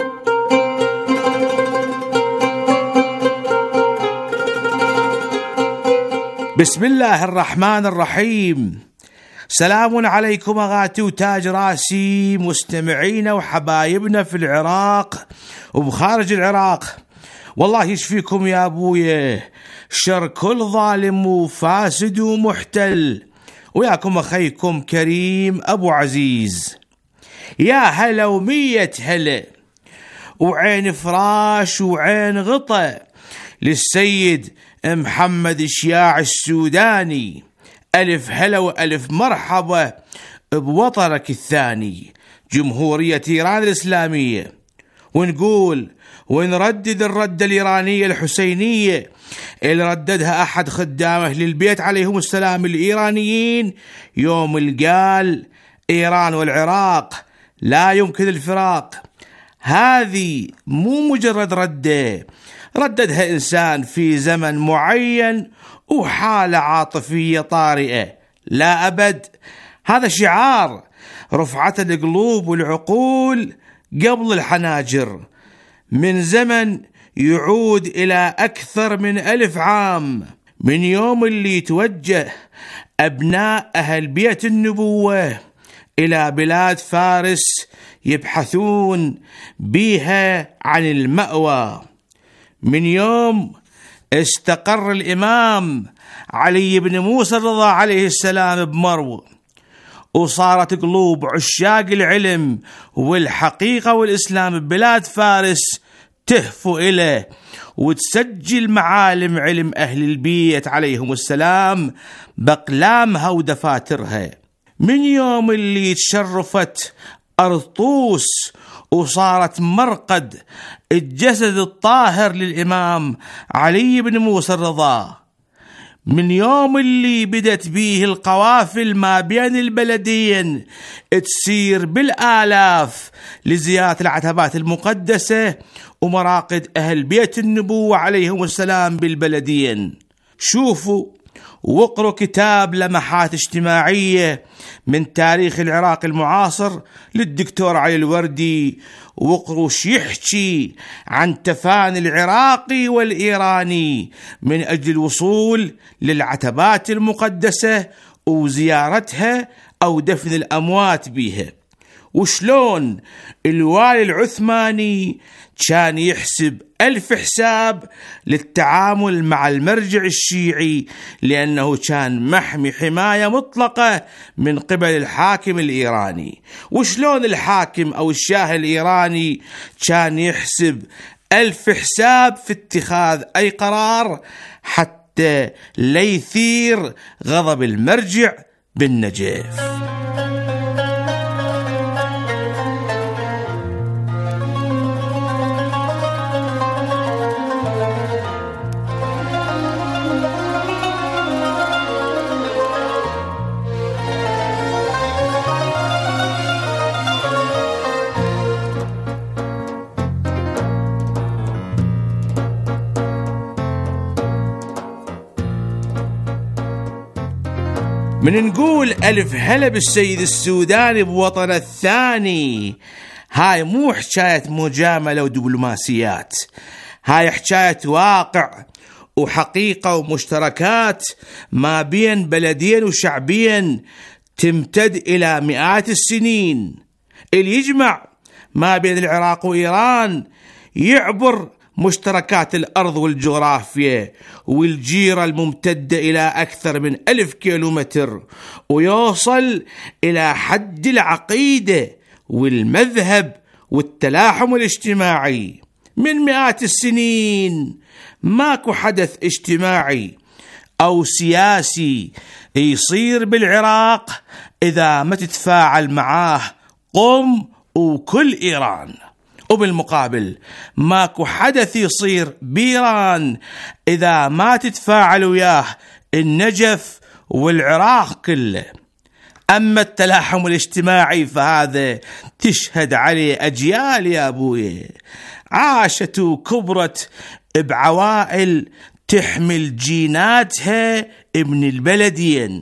بسم الله الرحمن الرحيم. سلام عليكم أغاتي وتاج راسي، مستمعينا وحبايبنا في العراق وبخارج العراق. والله يشفيكم يا أبويا شر كل ظالم وفاسد ومحتل، وياكم أخيكم كريم أبو عزيز. يا هلا ومية هلا وعين فراش وعين غطا للسيد محمد الشياع السوداني. ألف هلا وألف مرحبا بوطنك الثاني جمهورية إيران الإسلامية. ونقول ونردد الردة الإيرانية الحسينية اللي رددها أحد خدام أهل البيت عليهم السلام الإيرانيين يوم القال إيران والعراق لا يمكن الفراق. هذه مو مجرد ردة، رددها إنسان في زمن معين وحالة عاطفية طارئة. لا أبد، هذا شعار رفعت القلوب والعقول قبل الحناجر من زمن يعود إلى أكثر من 1000 عام، من يوم اللي توجه أبناء أهل بيت النبوة إلى بلاد فارس يبحثون بها عن المأوى، من يوم استقر الإمام علي بن موسى الرضا عليه السلام بمرو، وصارت قلوب عشاق العلم والحقيقة والإسلام ببلاد فارس تهفو إليه وتسجل معالم علم أهل البيت عليهم السلام بأقلامها ودفاترها. من يوم اللي تشرفت أرض طوس وصارت مرقد الجسد الطاهر للإمام علي بن موسى الرضا، من يوم اللي بدت بيه القوافل ما بين البلدين تسير بالآلاف لزيارة العتبات المقدسة ومراقد أهل بيت النبوة عليهم السلام بالبلدين. شوفوا واقروا كتاب لمحات اجتماعية من تاريخ العراق المعاصر للدكتور علي الوردي، واقروا يحكي عن تفاني العراقي والإيراني من أجل الوصول للعتبات المقدسة وزيارتها أو دفن الأموات بها، وشلون الوالي العثماني كان يحسب 1000 حساب للتعامل مع المرجع الشيعي لأنه كان محمي حماية مطلقة من قبل الحاكم الإيراني، وشلون الحاكم أو الشاه الإيراني كان يحسب 1000 حساب في اتخاذ أي قرار حتى لا يثير غضب المرجع بالنجف. من نقول ألف هلا بالسيد السوداني بوطن الثاني، هاي مو حكاية مجاملة ودبلوماسيات، هاي حكاية واقع وحقيقة ومشتركات ما بين بلدين وشعبين تمتد إلى مئات السنين. اللي يجمع ما بين العراق وإيران يعبر مشتركات الأرض والجغرافيا والجيرة الممتدة إلى أكثر من 1000 كيلومتر، ويوصل إلى حد العقيدة والمذهب والتلاحم الاجتماعي. من مئات السنين ماكو حدث اجتماعي أو سياسي يصير بالعراق إذا ما تتفاعل معاه قم وكل إيران، وبالمقابل ماكو حدث يصير بإيران إذا ما تتفاعل وياه النجف والعراق كله. أما التلاحم الاجتماعي فهذا تشهد عليه أجيال يا أبوي، عاشت وكبرت بعوائل تحمل جيناتها ابن البلدين.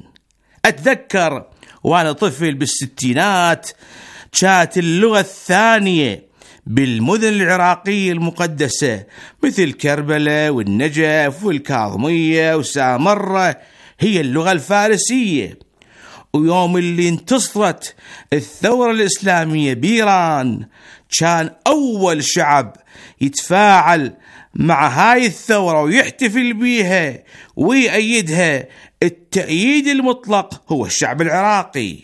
أتذكر وأنا طفل بالستينات كانت اللغة الثانية بالمدن العراقية المقدسة مثل كربلاء والنجف والكاظمية وسامرة هي اللغة الفارسية. ويوم اللي انتصرت الثورة الإسلامية بإيران كان أول شعب يتفاعل مع هاي الثورة ويحتفل بيها ويأيدها التأييد المطلق هو الشعب العراقي،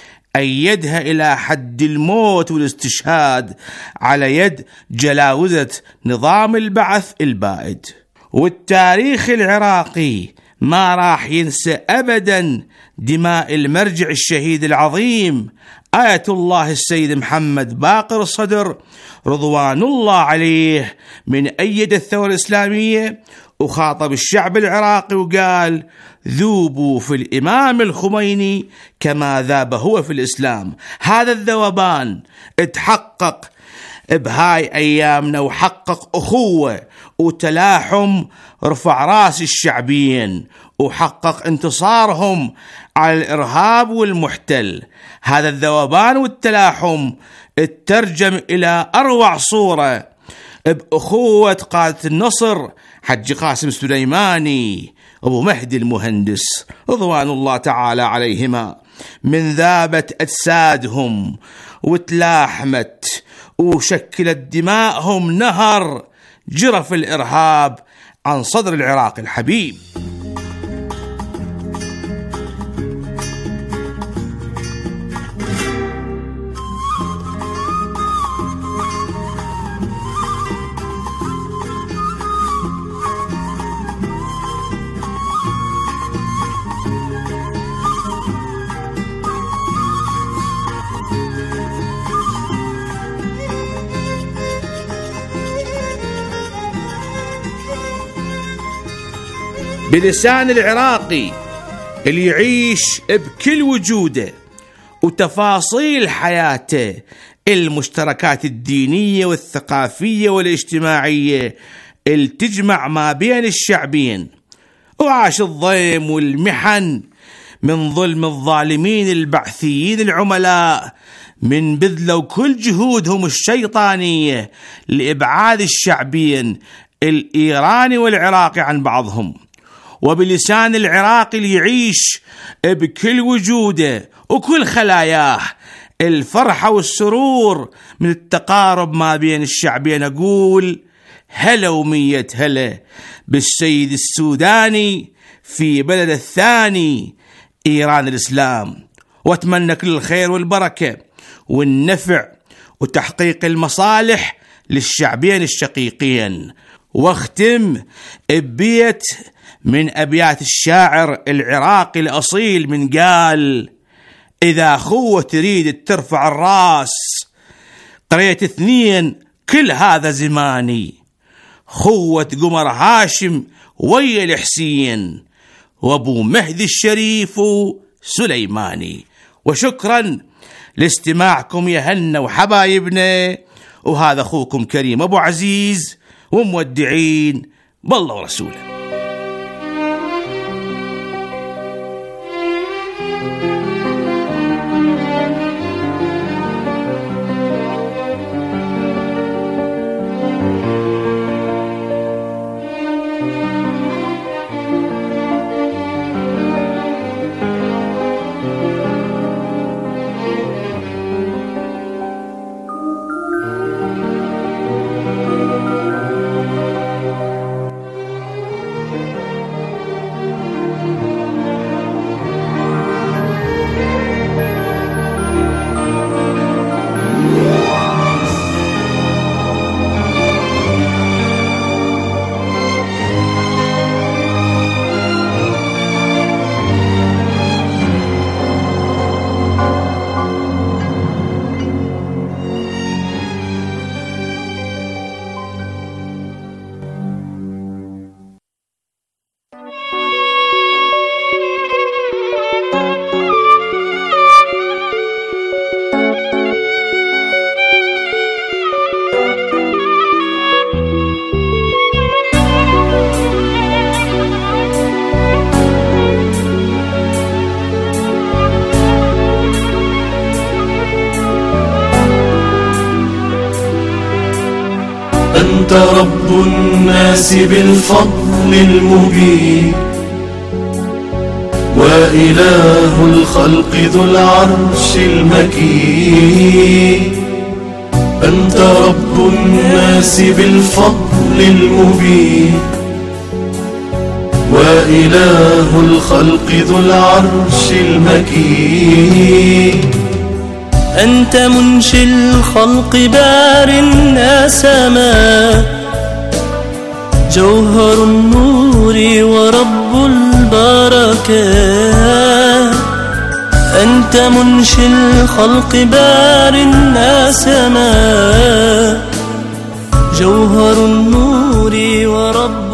أيدها إلى حد الموت والاستشهاد على يد جلاوزة نظام البعث البائد. والتاريخ العراقي ما راح ينسى أبدا دماء المرجع الشهيد العظيم آية الله السيد محمد باقر الصدر رضوان الله عليه، من أيد الثورة الإسلامية وخاطب الشعب العراقي وقال: ذوبوا في الإمام الخميني كما ذاب هو في الإسلام. هذا الذوبان اتحقق بهاي أيامنا وحقق أخوة وتلاحم، رفع راس الشعبين وحقق انتصارهم على الإرهاب والمحتل. هذا الذوبان والتلاحم اترجم إلى أروع صورة بأخوة قادة النصر حج قاسم سليماني أبو مهدي المهندس رضوان الله تعالى عليهما. من ذابت أجسادهم وتلاحمت وشكلت دماءهم نهر جرف الإرهاب عن صدر العراق الحبيب. بلسان العراقي اللي يعيش بكل وجوده وتفاصيل حياته، المشتركات الدينية والثقافية والاجتماعية اللي تجمع ما بين الشعبين، وعاش الضيم والمحن من ظلم الظالمين البعثيين العملاء، من بذلوا كل جهودهم الشيطانية لإبعاد الشعبين الإيراني والعراقي عن بعضهم. وبلسان العراقي اللي يعيش بكل وجوده وكل خلاياه الفرحة والسرور من التقارب ما بين الشعبين، أقول هلا ومية هلا بالسيد السوداني في بلد الثاني إيران الإسلام، وأتمنى كل الخير والبركة والنفع وتحقيق المصالح للشعبين الشقيقين. واختم ببيت من أبيات الشاعر العراقي الأصيل من قال: إذا خوة تريد ترفع الراس، قريت 2 كل هذا زماني، خوة قمر هاشم ويا الحسين وابو مهدي الشريف سليماني. وشكرا لاستماعكم يا هنا وحبايبنا، وهذا أخوكم كريم أبو عزيز، ومودعين بالله ورسوله.
أنت رب الناس بالفضل المبين، وإله الخلق ذو العرش المكين. أنت رب الناس بالفضل المبين، وإله الخلق ذو العرش المكين.
أنت منشي الخلق بار النسما، جوهر النور ورب البركات. أنت منشي الخلق بار النسما، جوهر النور ورب